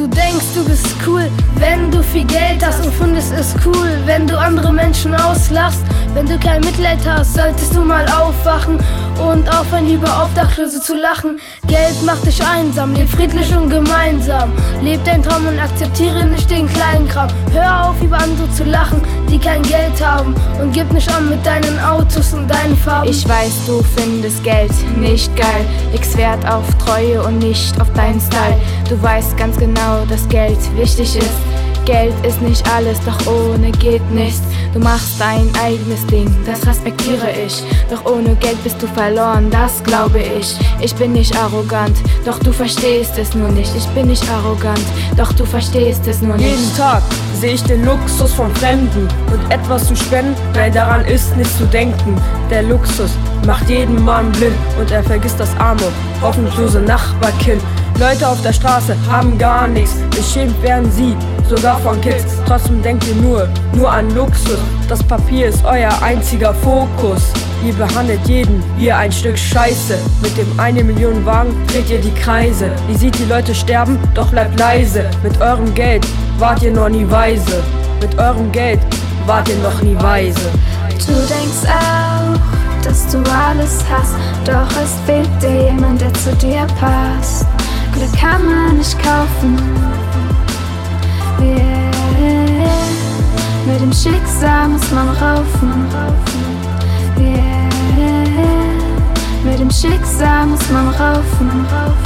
denkst, du bist cool, wenn du viel Geld hast und findest es cool, wenn du andere Menschen auslachst. Wenn du kein Mitleid hast, solltest du mal aufwachen und aufhören, über Obdachlose zu lachen. Geld macht dich einsam, leb friedlich und gemeinsam. Leb deinen Traum und akzeptiere nicht den kleinen Kram. Hör auf, über andere zu lachen, die kein Geld haben, und gib nicht an mit deinen Autos und deinen Farben. Ich weiß, du findest Geld nicht geil, legst Wert auf Treue und nicht auf deinen Style. Du weißt ganz genau, dass Geld wichtig ist. Geld ist nicht alles, doch ohne geht nichts. Du machst dein eigenes Ding, das respektiere ich. Doch ohne Geld bist du verloren, das glaube ich. Ich bin nicht arrogant, doch du verstehst es nur nicht. Ich bin nicht arrogant, doch du verstehst es nur nicht. Jeden Tag sehe ich den Luxus von Fremden und etwas zu spenden, nein, daran ist nicht zu denken. Der Luxus macht jeden Mann blind und er vergisst das arme, hoffnungslose Nachbarkind. Leute auf der Straße haben gar nichts, beschämt werden sie, sogar von Kids. Trotzdem denkt ihr nur an Luxus. Das Papier ist euer einziger Fokus. Ihr behandelt jeden wie ein Stück Scheiße. Mit dem 1 Million Wagen dreht ihr die Kreise. Ihr seht die Leute sterben, doch bleibt leise. Mit eurem Geld wart ihr noch nie weise. Mit eurem Geld wart ihr noch nie weise. Du denkst auch, dass du alles hast, doch es fehlt dir jemand, der zu dir passt. Glück kann man nicht kaufen, yeah. Mit dem Schicksal muss man raufen, yeah. Mit dem Schicksal muss man raufen.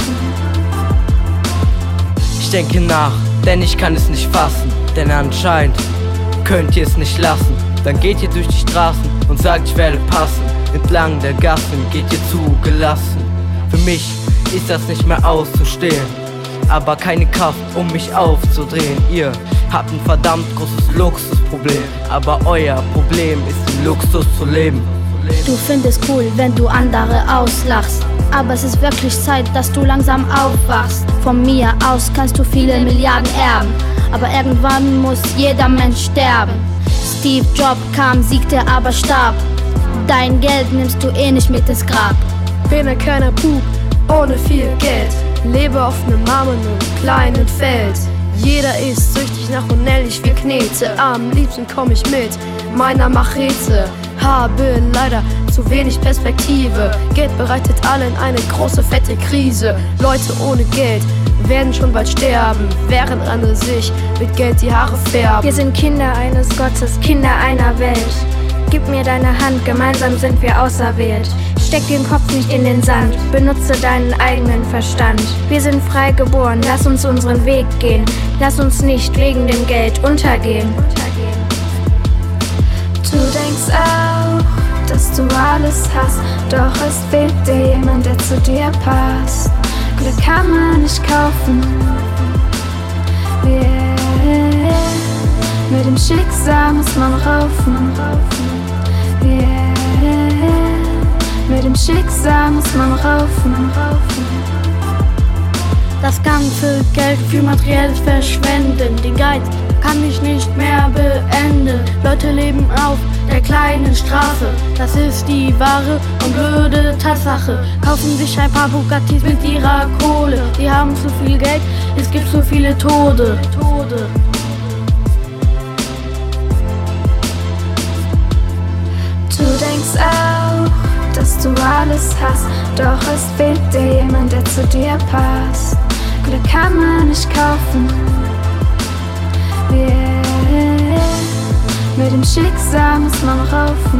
Ich denke nach, denn ich kann es nicht fassen. Denn anscheinend könnt ihr es nicht lassen. Dann geht ihr durch die Straßen und sagt, ich werde passen. Entlang der Gassen geht ihr zugelassen. Für mich ist das nicht mehr auszustehen, aber keine Kraft, um mich aufzudrehen. Ihr habt ein verdammt großes Luxusproblem, aber euer Problem ist im Luxus zu leben. Du findest cool, wenn du andere auslachst, aber es ist wirklich Zeit, dass du langsam aufwachst. Von mir aus kannst du viele Milliarden erben, aber irgendwann muss jeder Mensch sterben. Steve Jobs kam, siegte, aber starb. Dein Geld nimmst du eh nicht mit ins Grab. Bin ein kleiner Bub ohne viel Geld, lebe auf nem armen und kleinen Feld. Jeder ist süchtig nach unnährlich viel Knete, am liebsten komm ich mit meiner Machete. Habe leider zu wenig Perspektive, Geld bereitet allen eine große fette Krise. Leute ohne Geld werden schon bald sterben, während andere sich mit Geld die Haare färben. Wir sind Kinder eines Gottes, Kinder einer Welt. Gib mir deine Hand, gemeinsam sind wir auserwählt. Steck den Kopf nicht in den Sand, benutze deinen eigenen Verstand. Wir sind frei geboren, lass uns unseren Weg gehen. Lass uns nicht wegen dem Geld untergehen. Du denkst auch, dass du alles hast, doch es fehlt dir jemand, der zu dir passt. Glück kann man nicht kaufen, yeah. Mit dem Schicksal muss man raufen, yeah. Mit dem Schicksal muss man raufen. Das ganze Geld für materielles Verschwenden, den Geiz kann ich nicht mehr beenden. Leute leben auf der kleinen Straße, das ist die wahre und blöde Tatsache. Kaufen sich ein paar Bugattis mit ihrer Kohle, die haben zu viel Geld, es gibt zu viele Tode. Du denkst auch, dass du alles hast, doch es fehlt dir jemand, der zu dir passt. Glück kann man nicht kaufen, yeah. Mit dem Schicksal muss man raufen,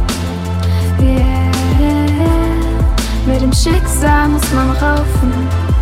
yeah. Mit dem Schicksal muss man raufen.